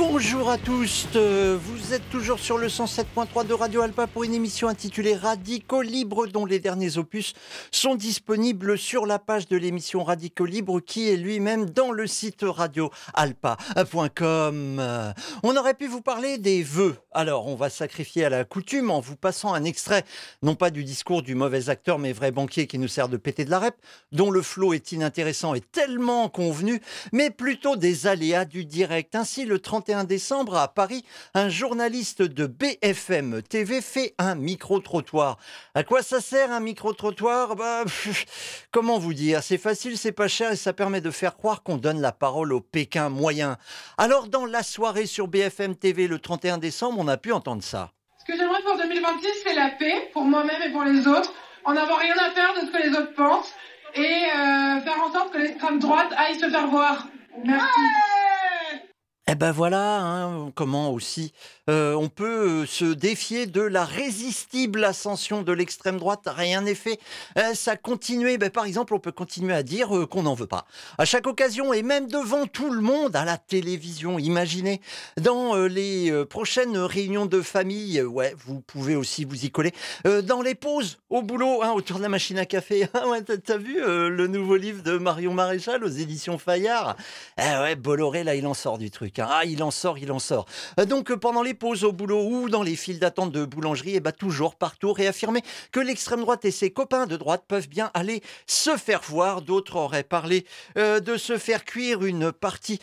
Bonjour à tous, vous êtes toujours sur le 107.3 de Radio Alpa pour une émission intitulée Radicaux Libres dont les derniers opus sont disponibles sur la page de l'émission Radicaux Libres qui est lui-même dans le site radioalpa.com. On aurait pu vous parler des vœux, alors on va sacrifier à la coutume en vous passant un extrait, non pas du discours du mauvais acteur mais vrai banquier qui nous sert de péter de la rep, dont le flot est inintéressant et tellement convenu, mais plutôt des aléas du direct. Ainsi, le 31 décembre, à Paris, un journaliste de BFM TV fait un micro-trottoir. À quoi ça sert un micro-trottoir ? Comment vous dire ? C'est facile, c'est pas cher et ça permet de faire croire qu'on donne la parole au Pékin moyen. Alors, dans la soirée sur BFM TV le 31 décembre, on a pu entendre ça. Ce que j'aimerais pour 2026, c'est la paix, pour moi-même et pour les autres, en n'avoir rien à faire de ce que les autres pensent et faire en sorte que l'extrême droite aille se faire voir. Merci. Eh ben voilà, comment aussi on peut se défier de la résistible ascension de l'extrême droite. Rien n'est fait. Ça continue. Par exemple, on peut continuer à dire qu'on n'en veut pas. À chaque occasion et même devant tout le monde à la télévision. Imaginez, dans les prochaines réunions de famille, vous pouvez aussi vous y coller. Dans les pauses au boulot, autour de la machine à café. T'as vu le nouveau livre de Marion Maréchal aux éditions Fayard ? Bolloré, là, il en sort du truc. Il en sort. Donc, pendant les pauses au boulot ou dans les files d'attente de boulangerie, toujours partout réaffirmer que l'extrême droite et ses copains de droite peuvent bien aller se faire voir. D'autres auraient parlé de se faire cuire une partie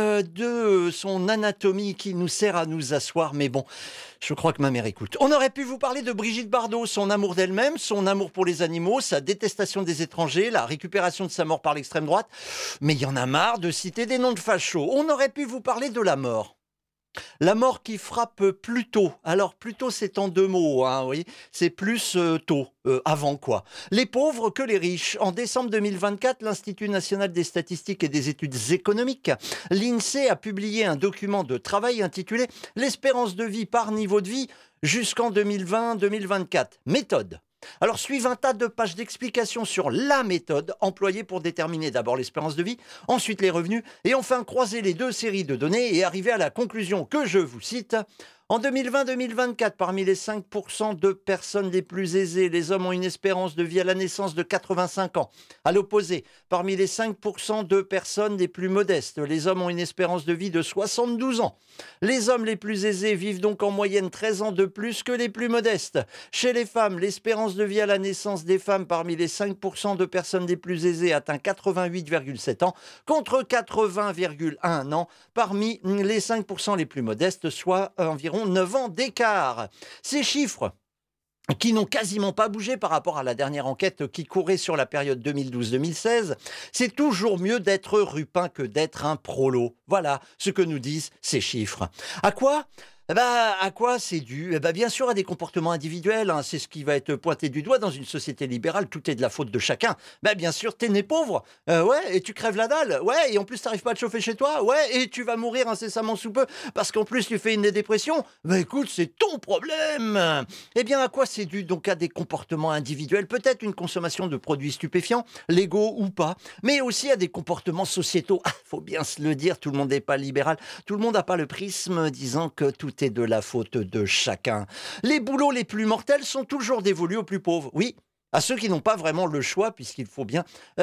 de son anatomie qui nous sert à nous asseoir. Mais bon, je crois que ma mère écoute. On aurait pu vous parler de Brigitte Bardot, son amour d'elle-même, son amour pour les animaux, sa détestation des étrangers, la récupération de sa mort par l'extrême droite. Mais il y en a marre de citer des noms de fachos. On aurait pu vous parler de la mort. La mort qui frappe plus tôt. Alors, plus tôt, c'est en deux mots, oui. C'est plus tôt, avant quoi. Les pauvres que les riches. En décembre 2024, l'Institut national des statistiques et des études économiques, l'INSEE, a publié un document de travail intitulé « L'espérance de vie par niveau de vie jusqu'en 2020-2024. Méthode ». Alors, suivent un tas de pages d'explications sur la méthode employée pour déterminer d'abord l'espérance de vie, ensuite les revenus, et enfin croiser les deux séries de données et arriver à la conclusion que je vous cite. En 2020-2024, parmi les 5% de personnes les plus aisées, les hommes ont une espérance de vie à la naissance de 85 ans. À l'opposé, parmi les 5% de personnes les plus modestes, les hommes ont une espérance de vie de 72 ans. Les hommes les plus aisés vivent donc en moyenne 13 ans de plus que les plus modestes. Chez les femmes, l'espérance de vie à la naissance des femmes parmi les 5% de personnes les plus aisées atteint 88,7 ans, contre 80,1 ans parmi les 5% les plus modestes, soit environ 9 ans d'écart. Ces chiffres qui n'ont quasiment pas bougé par rapport à la dernière enquête qui courait sur la période 2012-2016, c'est toujours mieux d'être rupin que d'être un prolo. Voilà ce que nous disent ces chiffres. À quoi ? À quoi c'est dû ? Bien sûr à des comportements individuels, c'est ce qui va être pointé du doigt dans une société libérale, tout est de la faute de chacun. Bien sûr, t'es né pauvre, et tu crèves la dalle, et en plus t'arrives pas à te chauffer chez toi, et tu vas mourir incessamment sous peu, parce qu'en plus tu fais une dépression, écoute, c'est ton problème. À quoi c'est dû ? Donc à des comportements individuels, peut-être une consommation de produits stupéfiants, légaux ou pas, mais aussi à des comportements sociétaux. Faut bien se le dire, tout le monde n'est pas libéral, tout le monde n'a pas le prisme disant que tout est de la faute de chacun. Les boulots les plus mortels sont toujours dévolus aux plus pauvres. Oui, à ceux qui n'ont pas vraiment le choix, puisqu'il faut bien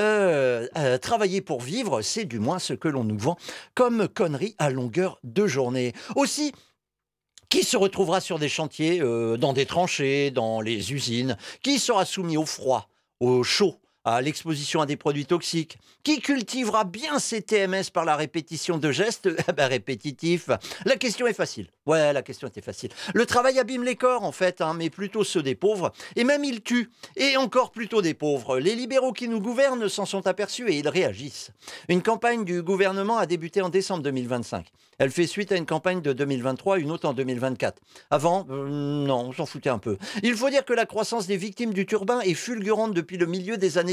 travailler pour vivre, c'est du moins ce que l'on nous vend comme connerie à longueur de journée. Aussi, qui se retrouvera sur des chantiers, dans des tranchées, dans les usines ? Qui sera soumis au froid, au chaud ? À l'exposition à des produits toxiques, qui cultivera bien ses TMS par la répétition de gestes répétitifs. La question est facile. La question était facile. Le travail abîme les corps, en fait, mais plutôt ceux des pauvres. Et même il tue. Et encore plutôt des pauvres. Les libéraux qui nous gouvernent s'en sont aperçus et ils réagissent. Une campagne du gouvernement a débuté en décembre 2025. Elle fait suite à une campagne de 2023, une autre en 2024. Avant, non, on s'en foutait un peu. Il faut dire que la croissance des victimes du turbin est fulgurante depuis le milieu des années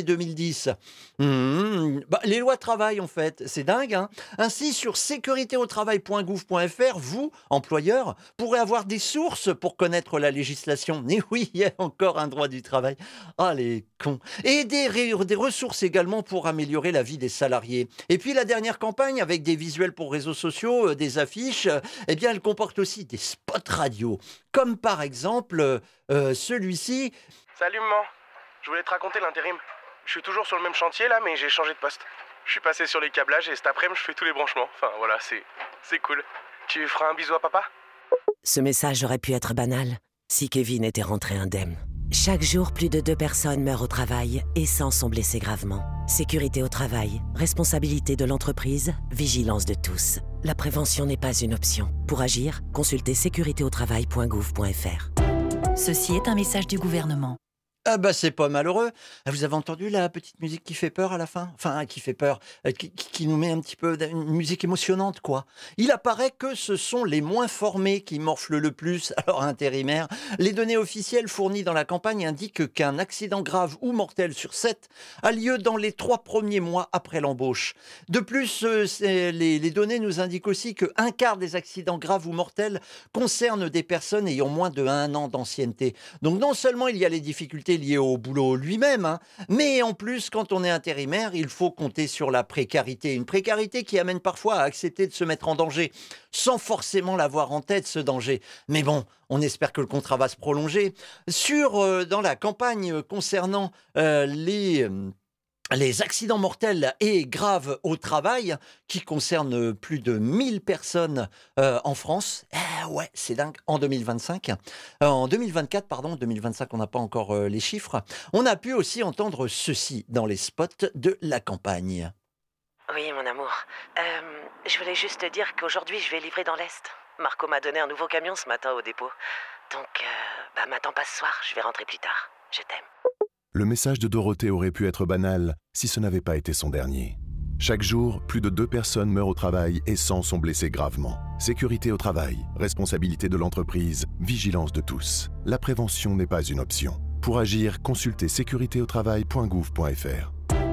années 2010. Les lois travail, en fait, c'est dingue, hein. Ainsi, sur sécuritéautravail.gouv.fr, vous, employeur, pourrez avoir des sources pour connaître la législation. Et oui, il y a encore un droit du travail. Ah, les cons. Et des ressources également pour améliorer la vie des salariés. Et puis, la dernière campagne, avec des visuels pour réseaux sociaux, des affiches, eh bien, elle comporte aussi des spots radio. Comme par exemple celui-ci. Salut maman, je voulais te raconter l'intérim. Je suis toujours sur le même chantier là, mais j'ai changé de poste. Je suis passé sur les câblages et cet après-midi je fais tous les branchements. Enfin voilà, c'est cool. Tu feras un bisou à papa ? Ce message aurait pu être banal si Kevin était rentré indemne. Chaque jour, plus de 2 personnes meurent au travail et 100 sont blessées gravement. Sécurité au travail, responsabilité de l'entreprise, vigilance de tous. La prévention n'est pas une option. Pour agir, consultez sécuritéautravail.gouv.fr. Ceci est un message du gouvernement. Ah bah c'est pas malheureux. Ah, vous avez entendu la petite musique qui fait peur à la fin? Enfin, qui fait peur, qui nous met un petit peu une musique émotionnante, quoi. Il apparaît que ce sont les moins formés qui morflent le plus. Alors, intérimaire, les données officielles fournies dans la campagne indiquent qu'un accident grave ou mortel sur 7 a lieu dans les 3 premiers mois après l'embauche. De plus, les données nous indiquent aussi que un quart des accidents graves ou mortels concernent des personnes ayant moins de 1 an d'ancienneté. Donc non seulement il y a les difficultés liées au boulot lui-même, hein, mais en plus, quand on est intérimaire, il faut compter sur la précarité. Une précarité qui amène parfois à accepter de se mettre en danger, sans forcément l'avoir en tête, ce danger. Mais bon, on espère que le contrat va se prolonger. Dans la campagne concernant les accidents mortels et graves au travail, qui concernent plus de 1000 personnes en France. Ouais, c'est dingue, en 2025. En 2024, pardon, 2025, on n'a pas encore les chiffres. On a pu aussi entendre ceci dans les spots de la campagne. Oui, mon amour. Je voulais juste te dire qu'aujourd'hui, je vais livrer dans l'Est. Marco m'a donné un nouveau camion ce matin au dépôt. Donc, m'attends pas ce soir, je vais rentrer plus tard. Je t'aime. Le message de Dorothée aurait pu être banal si ce n'avait pas été son dernier. Chaque jour, plus de 2 personnes meurent au travail et 100 sont blessées gravement. Sécurité au travail, responsabilité de l'entreprise, vigilance de tous. La prévention n'est pas une option. Pour agir, consultez sécuritéautravail.gouv.fr.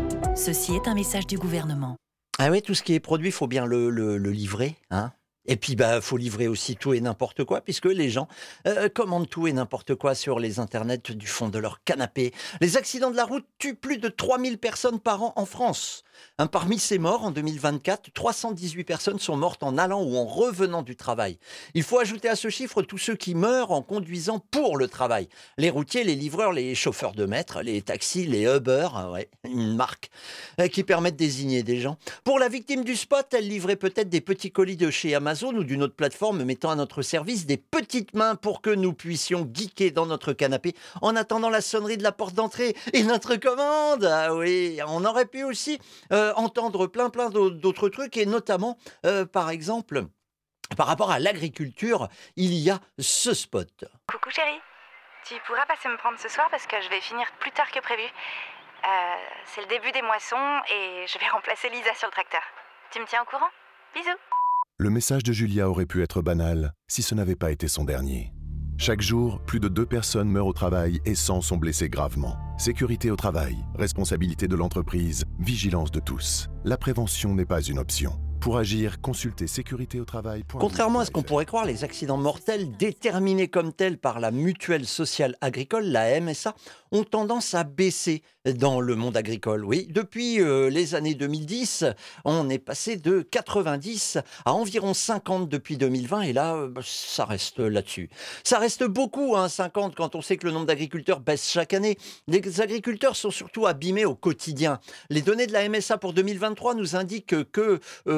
Ceci est un message du gouvernement. Ah oui, tout ce qui est produit, il faut bien le livrer, hein. Et puis, faut livrer aussi tout et n'importe quoi, puisque les gens commandent tout et n'importe quoi sur les internets du fond de leur canapé. Les accidents de la route tuent plus de 3000 personnes par an en France. Parmi ces morts, en 2024, 318 personnes sont mortes en allant ou en revenant du travail. Il faut ajouter à ce chiffre tous ceux qui meurent en conduisant pour le travail. Les routiers, les livreurs, les chauffeurs de maître, les taxis, les Uber, une marque qui permet de désigner des gens. Pour la victime du spot, elle livrait peut-être des petits colis de chez Amazon ou d'une autre plateforme mettant à notre service des petites mains pour que nous puissions geeker dans notre canapé en attendant la sonnerie de la porte d'entrée et notre commande. Ah oui, on aurait pu aussi entendre plein d'autres trucs et notamment, par exemple, par rapport à l'agriculture, il y a ce spot. Coucou chérie, tu pourras passer me prendre ce soir parce que je vais finir plus tard que prévu. C'est le début des moissons et je vais remplacer Lisa sur le tracteur. Tu me tiens au courant ? Bisous. Le message de Julia aurait pu être banal si ce n'avait pas été son dernier. Chaque jour, plus de 2 personnes meurent au travail et 100 sont blessées gravement. Sécurité au travail, responsabilité de l'entreprise, vigilance de tous. La prévention n'est pas une option. Pour agir, consultez sécuritéautravail.gouv.fr. Contrairement à ce qu'on pourrait croire, les accidents mortels déterminés comme tels par la Mutuelle sociale agricole, la MSA, ont tendance à baisser dans le monde agricole. Oui, depuis les années 2010, on est passé de 90 à environ 50 depuis 2020 et là, ça reste là-dessus. Ça reste beaucoup, 50, quand on sait que le nombre d'agriculteurs baisse chaque année. Les agriculteurs sont surtout abîmés au quotidien. Les données de la MSA pour 2023 nous indiquent que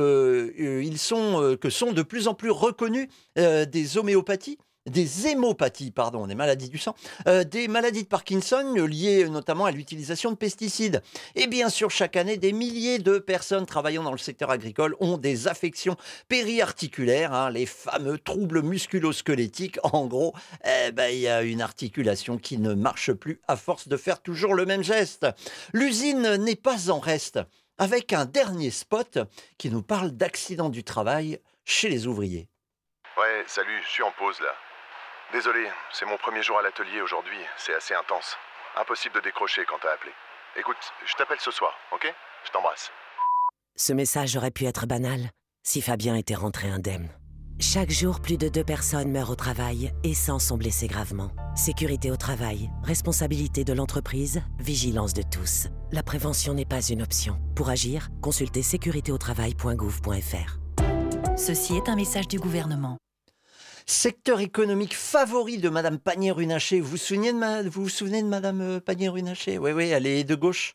sont de plus en plus reconnus des homéopathies, des hémopathies, pardon, des maladies du sang, des maladies de Parkinson liées notamment à l'utilisation de pesticides. Et bien sûr, chaque année, des milliers de personnes travaillant dans le secteur agricole ont des affections périarticulaires, les fameux troubles musculo-squelettiques. En gros, il y a une articulation qui ne marche plus à force de faire toujours le même geste. L'usine n'est pas en reste, avec un dernier spot qui nous parle d'accidents du travail chez les ouvriers. Ouais, salut, je suis en pause là. Désolé, c'est mon premier jour à l'atelier aujourd'hui, c'est assez intense. Impossible de décrocher quand t'as appelé. Écoute, je t'appelle ce soir, ok? Je t'embrasse. Ce message aurait pu être banal si Fabien était rentré indemne. Chaque jour, plus de 2 personnes meurent au travail et 100 sont blessées gravement. Sécurité au travail, responsabilité de l'entreprise, vigilance de tous. La prévention n'est pas une option. Pour agir, consultez sécuritéautravail.gouv.fr. Ceci est un message du gouvernement. Secteur économique favori de Madame Pannier-Runacher. Vous vous souvenez de Madame Pannier-Runacher? Oui, oui, elle est de gauche.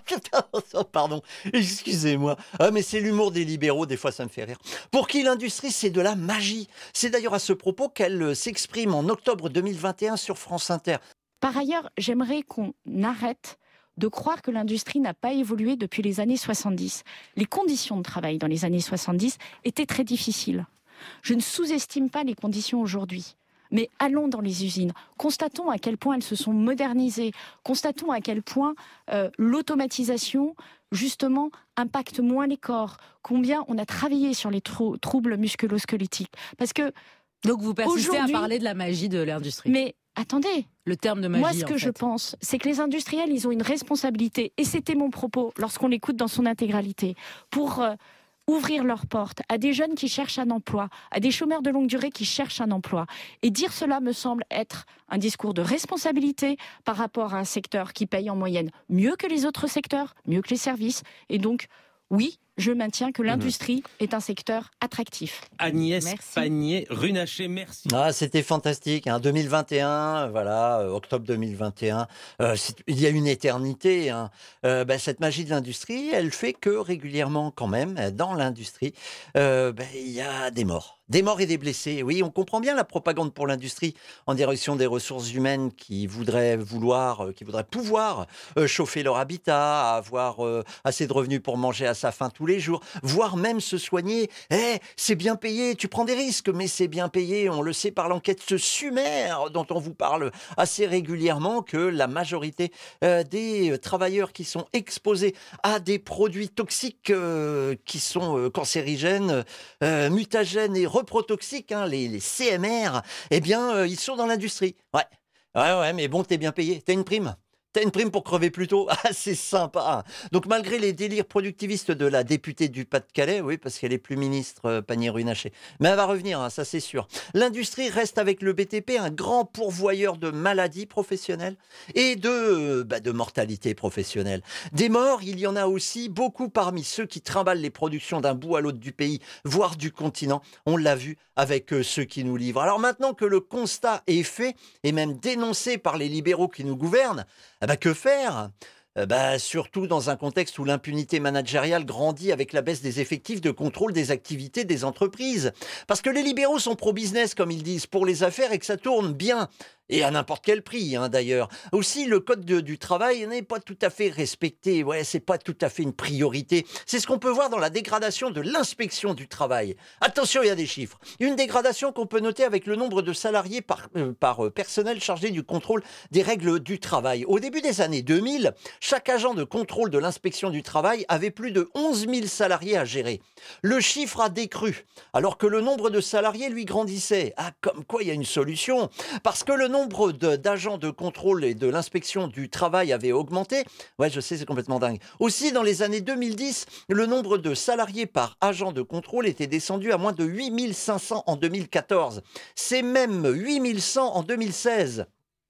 Pardon, excusez-moi. Ah, mais c'est l'humour des libéraux, des fois ça me fait rire. Pour qui l'industrie, c'est de la magie. C'est d'ailleurs à ce propos qu'elle s'exprime en octobre 2021 sur France Inter. Par ailleurs, j'aimerais qu'on arrête de croire que l'industrie n'a pas évolué depuis les années 70. Les conditions de travail dans les années 70 étaient très difficiles. Je ne sous-estime pas les conditions aujourd'hui. Mais allons dans les usines, constatons à quel point elles se sont modernisées, constatons à quel point l'automatisation, justement, impacte moins les corps, combien on a travaillé sur les troubles musculo-squelettiques. Parce que donc vous persistez à parler de la magie de l'industrie. Mais attendez, le terme de magie, moi ce que je pense, c'est que les industriels, ils ont une responsabilité, et c'était mon propos lorsqu'on l'écoute dans son intégralité, pour ouvrir leurs portes à des jeunes qui cherchent un emploi, à des chômeurs de longue durée qui cherchent un emploi. Et dire cela me semble être un discours de responsabilité par rapport à un secteur qui paye en moyenne mieux que les autres secteurs, mieux que les services. Et donc, oui, je maintiens que l'industrie est un secteur attractif. Agnès Pannier-Runacher, merci. Ah, c'était fantastique, 2021, voilà, octobre 2021, il y a une éternité. Cette magie de l'industrie, elle fait que régulièrement, quand même, dans l'industrie, il y a des morts. Des morts et des blessés. Oui, on comprend bien la propagande pour l'industrie en direction des ressources humaines qui voudraient pouvoir chauffer leur habitat, avoir assez de revenus pour manger à sa faim tous les jours, voire même se soigner. C'est bien payé, tu prends des risques, mais c'est bien payé. On le sait par l'enquête sumaire dont on vous parle assez régulièrement que la majorité des travailleurs qui sont exposés à des produits toxiques qui sont cancérigènes, mutagènes et reprotoxiques, les CMR, ils sont dans l'industrie. Ouais, mais bon, t'es bien payé, t'as une prime. T'as une prime pour crever plus tôt. Ah, c'est sympa. Donc, malgré les délires productivistes de la députée du Pas-de-Calais, oui, parce qu'elle est plus ministre, Pannier-Runacher. Mais elle va revenir, ça c'est sûr. L'industrie reste avec le BTP un grand pourvoyeur de maladies professionnelles et de mortalité professionnelle. Des morts, il y en a aussi beaucoup parmi ceux qui trimballent les productions d'un bout à l'autre du pays, voire du continent. On l'a vu avec ceux qui nous livrent. Alors maintenant que le constat est fait, et même dénoncé par les libéraux qui nous gouvernent, que faire ? Surtout dans un contexte où l'impunité managériale grandit avec la baisse des effectifs de contrôle des activités des entreprises. Parce que les libéraux sont pro-business, comme ils disent, pour les affaires et que ça tourne bien. Et à n'importe quel prix, d'ailleurs. Aussi, le code du travail n'est pas tout à fait respecté. Ouais, c'est pas tout à fait une priorité. C'est ce qu'on peut voir dans la dégradation de l'inspection du travail. Attention, il y a des chiffres. Une dégradation qu'on peut noter avec le nombre de salariés par personnel chargé du contrôle des règles du travail. Au début des années 2000, chaque agent de contrôle de l'inspection du travail avait plus de 11 000 salariés à gérer. Le chiffre a décru, alors que le nombre de salariés, lui, grandissait. Ah, comme quoi il y a une solution. Parce que le nombre d'agents de contrôle et de l'inspection du travail avait augmenté. Ouais, je sais, c'est complètement dingue. Aussi, dans les années 2010, le nombre de salariés par agent de contrôle était descendu à moins de 8 500 en 2014. C'est même 8 100 en 2016.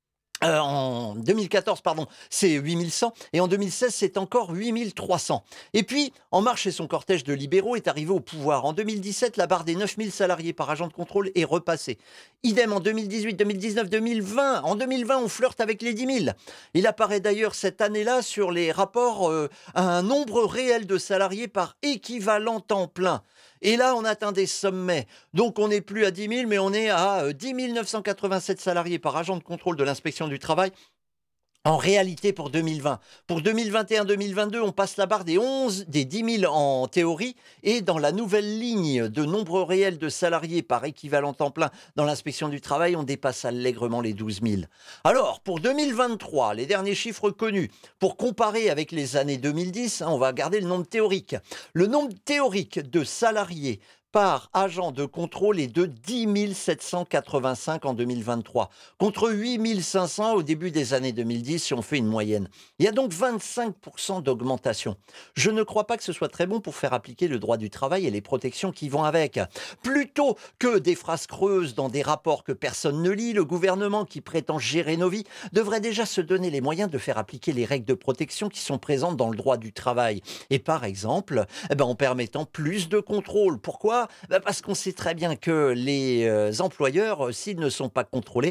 En 2014, c'est 8100 et en 2016, c'est encore 8300. Et puis, En Marche et son cortège de libéraux est arrivé au pouvoir. En 2017, la barre des 9000 salariés par agent de contrôle est repassée. Idem en 2018, 2019, 2020. En 2020, on flirte avec les 10 000. Il apparaît d'ailleurs cette année-là sur les rapports un nombre réel de salariés par équivalent temps plein. Et là, on atteint des sommets. Donc, on n'est plus à 10 000, mais on est à 10 987 salariés par agent de contrôle de l'inspection du travail. En réalité, pour 2020. Pour 2021-2022, on passe la barre des 10 000 en théorie. Et dans la nouvelle ligne de nombre réel de salariés par équivalent temps plein dans l'inspection du travail, on dépasse allègrement les 12 000. Alors, pour 2023, les derniers chiffres connus, pour comparer avec les années 2010, on va garder le nombre théorique. Le nombre théorique de salariés par agent de contrôle est de 10 785 en 2023, contre 8 500 au début des années 2010 si on fait une moyenne. Il y a donc 25% d'augmentation. Je ne crois pas que ce soit très bon pour faire appliquer le droit du travail et les protections qui vont avec. Plutôt que des phrases creuses dans des rapports que personne ne lit, le gouvernement qui prétend gérer nos vies devrait déjà se donner les moyens de faire appliquer les règles de protection qui sont présentes dans le droit du travail. Et par exemple, en permettant plus de contrôle. Pourquoi ? Parce qu'on sait très bien que les employeurs, s'ils ne sont pas contrôlés,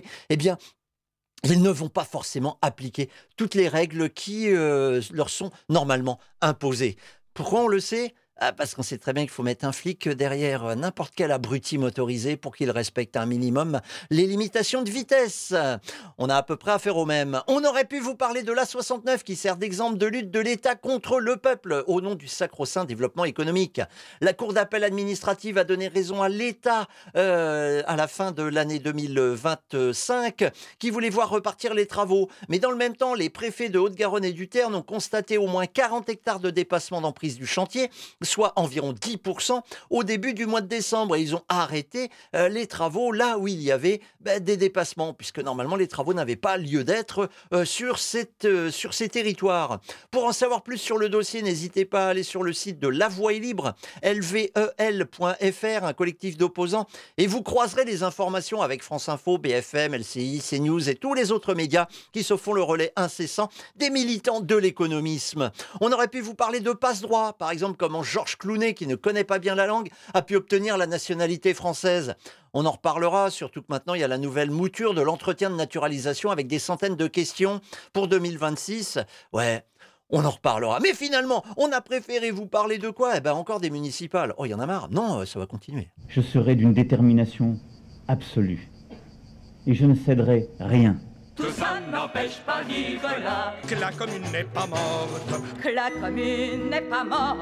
ils ne vont pas forcément appliquer toutes les règles qui leur sont normalement imposées. Pourquoi on le sait ? Parce qu'on sait très bien qu'il faut mettre un flic derrière n'importe quel abruti motorisé pour qu'il respecte un minimum les limitations de vitesse. On a à peu près affaire au même. On aurait pu vous parler de l'A69 qui sert d'exemple de lutte de l'État contre le peuple au nom du sacro-saint développement économique. La Cour d'appel administrative a donné raison à l'État à la fin de l'année 2025 qui voulait voir repartir les travaux. Mais dans le même temps, les préfets de Haute-Garonne et du Tarn ont constaté au moins 40 hectares de dépassement d'emprise du chantier, soit environ 10% au début du mois de décembre. Et ils ont arrêté les travaux là où il y avait des dépassements, puisque normalement les travaux n'avaient pas lieu d'être sur ces territoires. Pour en savoir plus sur le dossier, n'hésitez pas à aller sur le site de La Voix est libre, lvel.fr, un collectif d'opposants, et vous croiserez les informations avec France Info, BFM, LCI, CNews et tous les autres médias qui se font le relais incessant des militants de l'économisme. On aurait pu vous parler de passe-droit, par exemple comment Georges Clooney, qui ne connaît pas bien la langue, a pu obtenir la nationalité française. On en reparlera, surtout que maintenant, il y a la nouvelle mouture de l'entretien de naturalisation avec des centaines de questions pour 2026. Ouais, on en reparlera. Mais finalement, on a préféré vous parler de quoi ? Encore des municipales. Oh, il y en a marre. Non, ça va continuer. Je serai d'une détermination absolue. Et je ne céderai rien. Tout ça n'empêche pas Nicolas que la commune n'est pas morte. Que la commune n'est pas morte.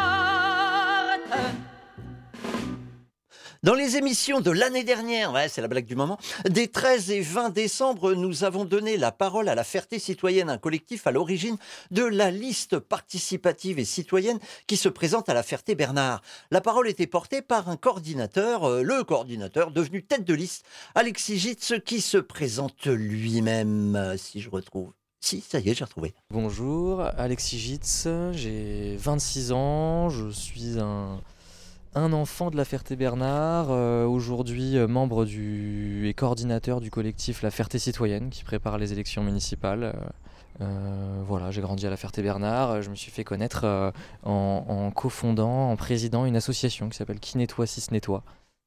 Dans les émissions de l'année dernière, c'est la blague du moment, des 13 et 20 décembre, nous avons donné la parole à la Ferté Citoyenne, un collectif à l'origine de la liste participative et citoyenne qui se présente à la Ferté-Bernard. La parole était portée par un coordinateur, le coordinateur devenu tête de liste, Alexis Gitz, qui se présente lui-même, si je retrouve. Si, ça y est, j'ai retrouvé. Bonjour, Alexis Gitz, j'ai 26 ans, je suis un enfant de la Ferté-Bernard, aujourd'hui membre et coordinateur du collectif La Ferté Citoyenne qui prépare les élections municipales. Voilà, j'ai grandi à la Ferté-Bernard, je me suis fait connaître en cofondant, en présidant une association qui s'appelle Qui nettoie si se nettoie.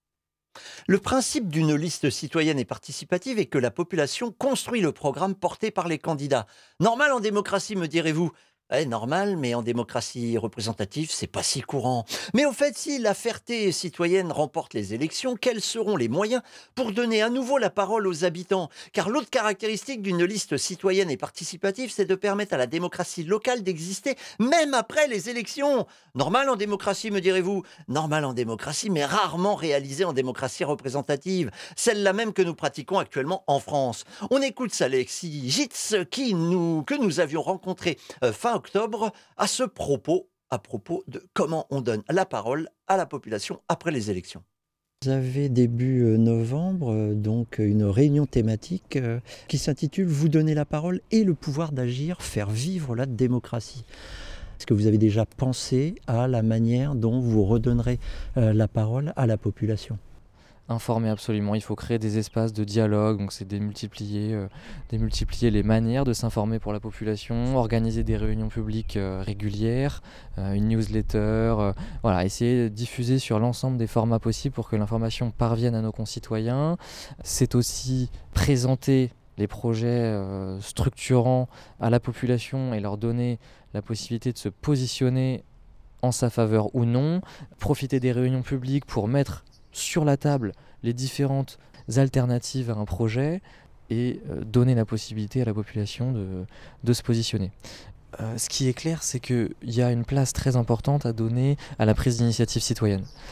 Le principe d'une liste citoyenne et participative est que la population construit le programme porté par les candidats. Normal en démocratie, me direz-vous ? Normal, mais en démocratie représentative, c'est pas si courant. Mais au fait, si la Ferté citoyenne remporte les élections, quels seront les moyens pour donner à nouveau la parole aux habitants ? Car l'autre caractéristique d'une liste citoyenne et participative, c'est de permettre à la démocratie locale d'exister même après les élections. Normal en démocratie, me direz-vous ? Normal en démocratie, mais rarement réalisé en démocratie représentative. Celle-là même que nous pratiquons actuellement en France. On écoute Alexis Gitz, que nous avions rencontré fin octobre, à propos de comment on donne la parole à la population après les élections. Vous avez début novembre donc une réunion thématique qui s'intitule « Vous donner la parole et le pouvoir d'agir, faire vivre la démocratie ». Est-ce que vous avez déjà pensé à la manière dont vous redonnerez la parole à la population ? Informer absolument, il faut créer des espaces de dialogue, donc c'est démultiplier les manières de s'informer pour la population, organiser des réunions publiques régulières, une newsletter, essayer de diffuser sur l'ensemble des formats possibles pour que l'information parvienne à nos concitoyens. C'est aussi présenter les projets structurants à la population et leur donner la possibilité de se positionner en sa faveur ou non, profiter des réunions publiques pour mettre sur la table les différentes alternatives à un projet et donner la possibilité à la population de se positionner. Ce qui est clair, c'est qu'il y a une place très importante à donner à la prise d'initiative citoyenne.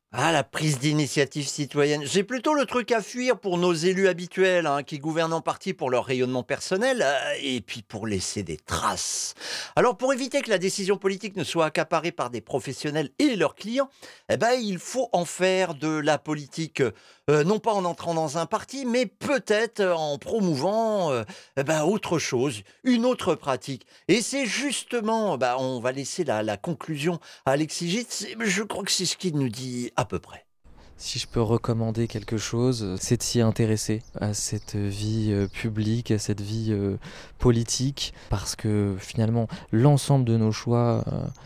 Ah, la prise d'initiative citoyenne. J'ai plutôt le truc à fuir pour nos élus habituels, qui gouvernent en partie pour leur rayonnement personnel, et puis pour laisser des traces. Alors, pour éviter que la décision politique ne soit accaparée par des professionnels et leurs clients, il faut en faire de la politique, non pas en entrant dans un parti, mais peut-être en promouvant autre chose, une autre pratique. Et c'est justement, on va laisser la conclusion à Alexis Gitz, je crois que c'est ce qu'il nous dit à peu près. Si je peux recommander quelque chose, c'est de s'y intéresser à cette vie publique, à cette vie politique, parce que finalement, l'ensemble de nos choix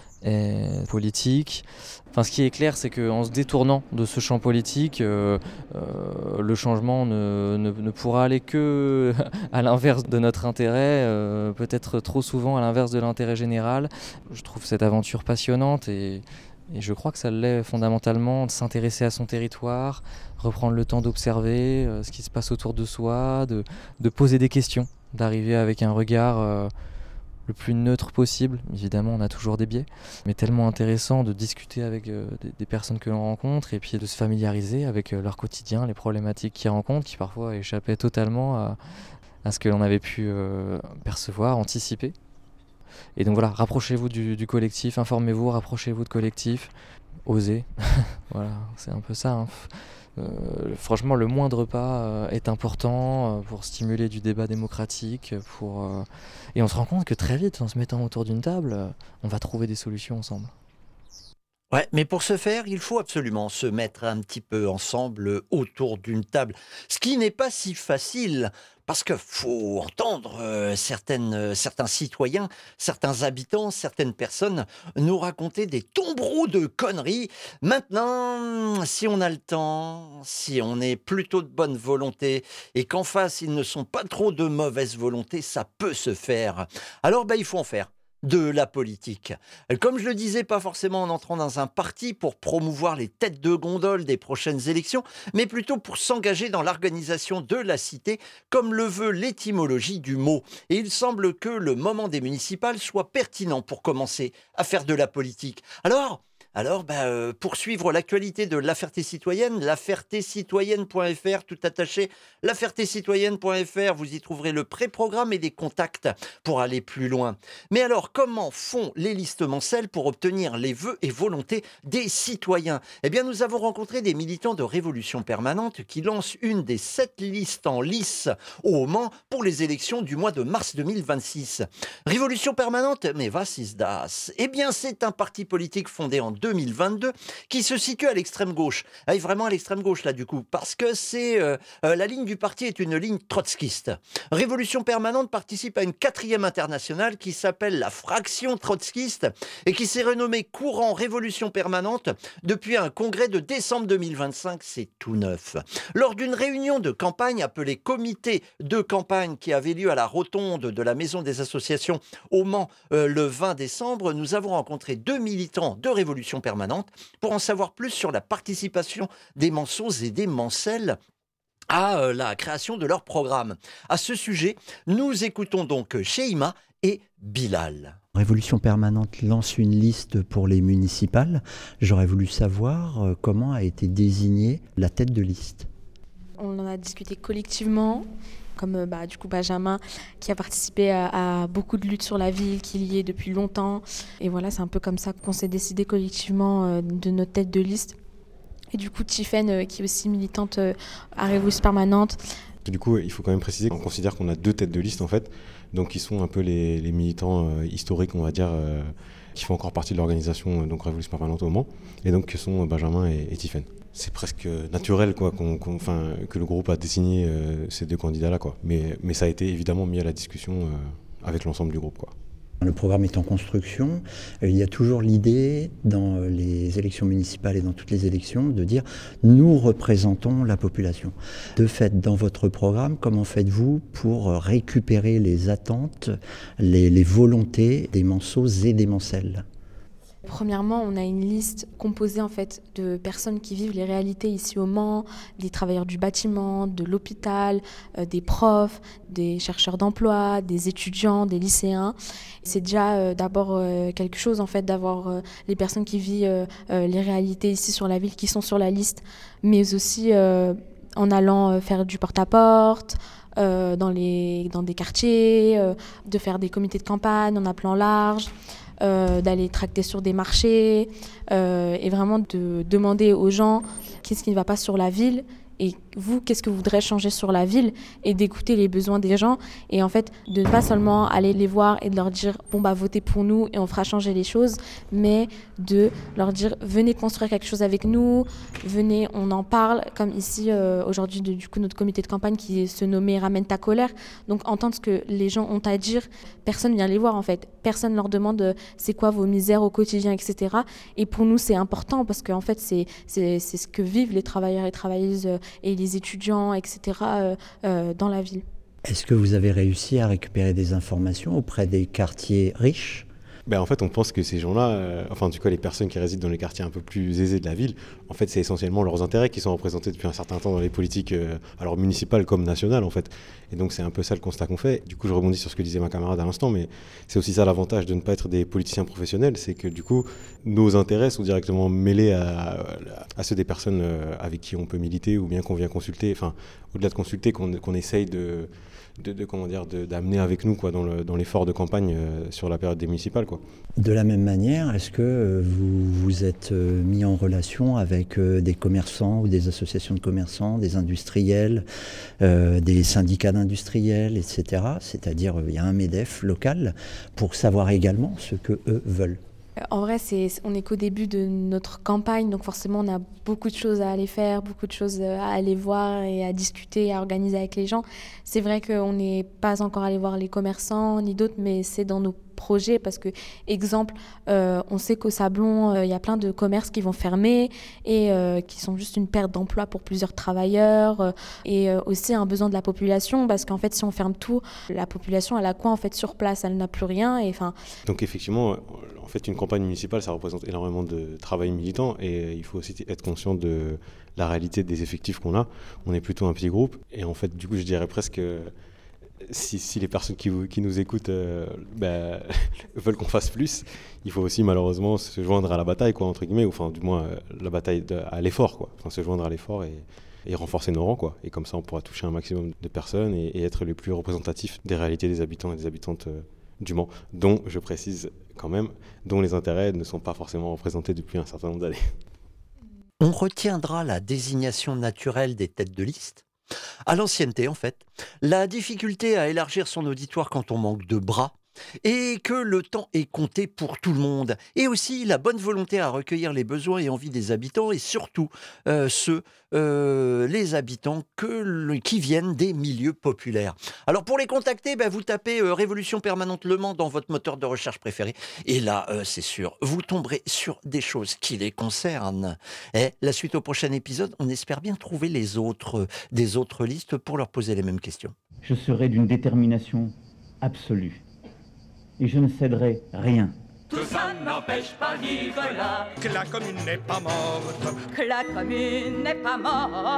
est politique. Enfin, ce qui est clair, c'est qu'en se détournant de ce champ politique, le changement ne pourra aller que à l'inverse de notre intérêt, peut-être trop souvent à l'inverse de l'intérêt général. Je trouve cette aventure passionnante et je crois que ça l'est fondamentalement de s'intéresser à son territoire, reprendre le temps d'observer ce qui se passe autour de soi, de poser des questions, d'arriver avec un regard le plus neutre possible. Évidemment, on a toujours des biais, mais tellement intéressant de discuter avec des personnes que l'on rencontre et puis de se familiariser avec leur quotidien, les problématiques qu'ils rencontrent, qui parfois échappaient totalement à ce que l'on avait pu percevoir, anticiper. Et donc voilà, rapprochez-vous du collectif, informez-vous, rapprochez-vous de collectif, osez. Voilà, c'est un peu ça. Franchement, le moindre pas est important pour stimuler du débat démocratique. Et on se rend compte que très vite, en se mettant autour d'une table, on va trouver des solutions ensemble. Ouais, mais pour ce faire, il faut absolument se mettre un petit peu ensemble autour d'une table. Ce qui n'est pas si facile, parce qu'il faut entendre certains citoyens, certains habitants, certaines personnes nous raconter des tombereaux de conneries. Maintenant, si on a le temps, si on est plutôt de bonne volonté et qu'en face, ils ne sont pas trop de mauvaise volonté, ça peut se faire. Alors, il faut en faire de la politique. Comme je le disais, pas forcément en entrant dans un parti pour promouvoir les têtes de gondole des prochaines élections, mais plutôt pour s'engager dans l'organisation de la cité, comme le veut l'étymologie du mot. Et il semble que le moment des municipales soit pertinent pour commencer à faire de la politique. Alors, pour suivre l'actualité de La Ferté-Citoyenne, lafertécitoyenne.fr, tout attaché, lafertécitoyenne.fr, vous y trouverez le pré-programme et des contacts pour aller plus loin. Mais alors, comment font les listes Mancel pour obtenir les vœux et volontés des citoyens ? Eh bien, nous avons rencontré des militants de Révolution Permanente qui lancent une des 7 listes en lice au Mans pour les élections du mois de mars 2026. Révolution Permanente, mais was ist das ? Eh bien, c'est un parti politique fondé en 2022 qui se situe à l'extrême gauche. Ah, vraiment à l'extrême gauche là du coup, parce que c'est la ligne du parti est une ligne trotskiste. Révolution Permanente participe à une 4e internationale qui s'appelle la Fraction trotskiste et qui s'est renommée Courant Révolution Permanente depuis un congrès de décembre 2025, c'est tout neuf. Lors d'une réunion de campagne appelée Comité de campagne qui avait lieu à la rotonde de la Maison des Associations au Mans le 20 décembre, nous avons rencontré 2 militants de Révolution Permanente pour en savoir plus sur la participation des Manceaux et des Mancel à la création de leur programme. À ce sujet, nous écoutons donc Sheima et Bilal. Révolution Permanente lance une liste pour les municipales. J'aurais voulu savoir comment a été désignée la tête de liste. On en a discuté collectivement, comme du coup Benjamin qui a participé à beaucoup de luttes sur la ville, qui y est depuis longtemps. Et voilà, c'est un peu comme ça qu'on s'est décidé collectivement de notre tête de liste. Et du coup Tiffaine qui est aussi militante à Révolution Permanente. Du coup, il faut quand même préciser qu'on considère qu'on a 2 têtes de liste en fait, donc qui sont un peu les militants historiques, on va dire, qui font encore partie de l'organisation donc Révolution Permanente au Mans, et donc qui sont Benjamin et Tiffaine. C'est presque naturel quoi, que le groupe a désigné ces 2 candidats-là, quoi. Mais ça a été évidemment mis à la discussion avec l'ensemble du groupe, quoi. Le programme est en construction. Il y a toujours l'idée, dans les élections municipales et dans toutes les élections, de dire « nous représentons la population ». De fait, dans votre programme, comment faites-vous pour récupérer les attentes, les volontés des Manceaux et des Mancel ? Premièrement, on a une liste composée en fait de personnes qui vivent les réalités ici au Mans, des travailleurs du bâtiment, de l'hôpital, des profs, des chercheurs d'emploi, des étudiants, des lycéens. C'est déjà d'abord quelque chose en fait d'avoir les personnes qui vivent les réalités ici sur la ville qui sont sur la liste, mais aussi en allant faire du porte-à-porte. Dans des quartiers, de faire des comités de campagne en appelant large, d'aller tracter sur des marchés et vraiment de demander aux gens qu'est-ce qui ne va pas sur la ville et vous, qu'est-ce que vous voudrez changer sur la ville et d'écouter les besoins des gens et en fait de ne pas seulement aller les voir et de leur dire bon bah votez pour nous et on fera changer les choses, mais de leur dire venez construire quelque chose avec nous, venez on en parle comme ici aujourd'hui du coup notre comité de campagne qui se nommait Ramène ta colère, donc entendre ce que les gens ont à dire, personne vient les voir en fait, personne leur demande c'est quoi vos misères au quotidien etc. Et pour nous c'est important parce qu'en fait c'est ce que vivent les travailleurs et travailleuses et les étudiants, etc., dans la ville. Est-ce que vous avez réussi à récupérer des informations auprès des quartiers riches ? En fait, on pense que ces gens-là, enfin, en tout cas, les personnes qui résident dans les quartiers un peu plus aisés de la ville, en fait, c'est essentiellement leurs intérêts qui sont représentés depuis un certain temps dans les politiques, alors municipales comme nationales, en fait. Et donc, c'est un peu ça le constat qu'on fait. Du coup, je rebondis sur ce que disait ma camarade à l'instant, mais c'est aussi ça l'avantage de ne pas être des politiciens professionnels, c'est que du coup, nos intérêts sont directement mêlés à ceux des personnes avec qui on peut militer ou bien qu'on vient consulter, enfin, au-delà de consulter, qu'on essaye d'amener avec nous quoi, dans l'effort de campagne sur la période des municipales. Quoi. De la même manière, est-ce que vous vous êtes mis en relation avec des commerçants ou des associations de commerçants, des industriels, des syndicats d'industriels, etc. C'est-à-dire, il y a un MEDEF local pour savoir également ce que eux veulent. En vrai, on n'est qu'au début de notre campagne, donc forcément on a beaucoup de choses à aller faire, beaucoup de choses à aller voir et à discuter, à organiser avec les gens. C'est vrai qu'on n'est pas encore allé voir les commerçants ni d'autres, mais c'est dans nos projets parce que, exemple, on sait qu'au Sablon, il y a plein de commerces qui vont fermer et qui sont juste une perte d'emploi pour plusieurs travailleurs et aussi un besoin de la population parce qu'en fait, si on ferme tout, la population, elle a quoi en fait sur place ? Elle n'a plus rien. Donc effectivement, en fait, une campagne municipale, ça représente énormément de travail militant et il faut aussi être conscient de la réalité des effectifs qu'on a. On est plutôt un petit groupe et en fait, du coup, je dirais presque... Si les personnes qui nous écoutent veulent qu'on fasse plus, il faut aussi malheureusement se joindre à la bataille, quoi, entre guillemets, ou enfin du moins la bataille à l'effort, quoi. Enfin, se joindre à l'effort et renforcer nos rangs, quoi. Et comme ça, on pourra toucher un maximum de personnes et être les plus représentatifs des réalités des habitants et des habitantes du Mans, dont, je précise quand même, dont les intérêts ne sont pas forcément représentés depuis un certain nombre d'années. On retiendra la désignation naturelle des têtes de liste à l'ancienneté, en fait, la difficulté à élargir son auditoire quand on manque de bras, et que le temps est compté pour tout le monde, et aussi la bonne volonté à recueillir les besoins et envies des habitants, et surtout les habitants qui viennent des milieux populaires. Alors pour les contacter, vous tapez Révolution Permanente Le Mans dans votre moteur de recherche préféré, et là, c'est sûr, vous tomberez sur des choses qui les concernent. Et la suite au prochain épisode, on espère bien trouver des autres listes pour leur poser les mêmes questions. Je serai d'une détermination absolue. Et je ne céderai rien. Tout ça n'empêche pas Nicolas que la commune n'est pas morte, que la commune n'est pas morte.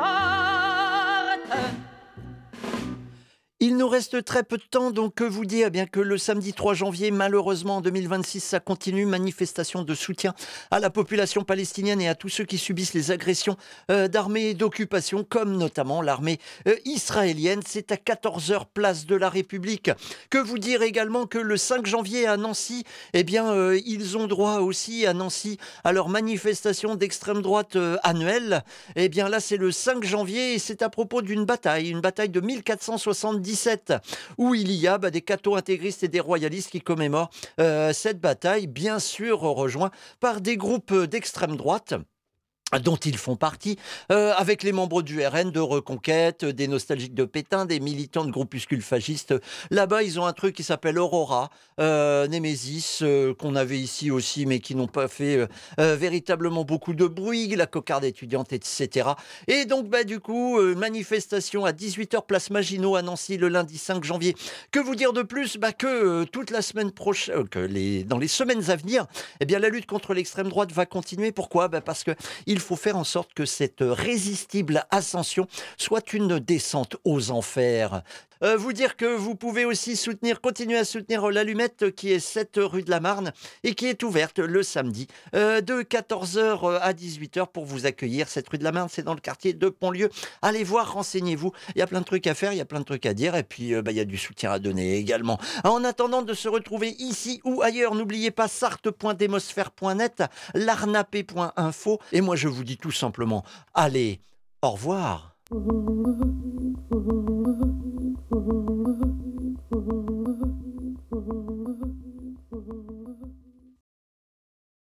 Il nous reste très peu de temps, donc que vous dire que le samedi 3 janvier, malheureusement en 2026, ça continue, manifestation de soutien à la population palestinienne et à tous ceux qui subissent les agressions d'armées d'occupation, comme notamment l'armée israélienne. C'est à 14h, place de la République. Que vous dire également que le 5 janvier à Nancy, ils ont droit aussi à Nancy à leur manifestation d'extrême droite annuelle. Là, c'est le 5 janvier et c'est à propos d'une bataille de 1477, où il y a des catho-intégristes et des royalistes qui commémorent cette bataille, bien sûr rejoint par des groupes d'extrême droite. dont ils font partie, avec les membres du RN, de Reconquête, des nostalgiques de Pétain, des militants de groupuscules fascistes. Là-bas, ils ont un truc qui s'appelle Aurora, Némésis, qu'on avait ici aussi, mais qui n'ont pas fait véritablement beaucoup de bruit, la cocarde étudiante, etc. Et donc, du coup, manifestation à 18h, place Maginot à Nancy, le lundi 5 janvier. Que vous dire de plus que toute la semaine prochaine, dans les semaines à venir, eh bien, la lutte contre l'extrême droite va continuer. Pourquoi ? Parce que il faut faire en sorte que cette résistible ascension soit une descente aux enfers. Vous dire que vous pouvez aussi continuer à soutenir l'Allumette qui est 7 rue de la Marne et qui est ouverte le samedi de 14h à 18h pour vous accueillir. Cette rue de la Marne, c'est dans le quartier de Pontlieu. Allez voir, renseignez-vous. Il y a plein de trucs à faire, il y a plein de trucs à dire et puis il y a du soutien à donner également. En attendant de se retrouver ici ou ailleurs, n'oubliez pas sarthe.demosphère.net, larnapé.info et moi je vous dis tout simplement, allez, au revoir.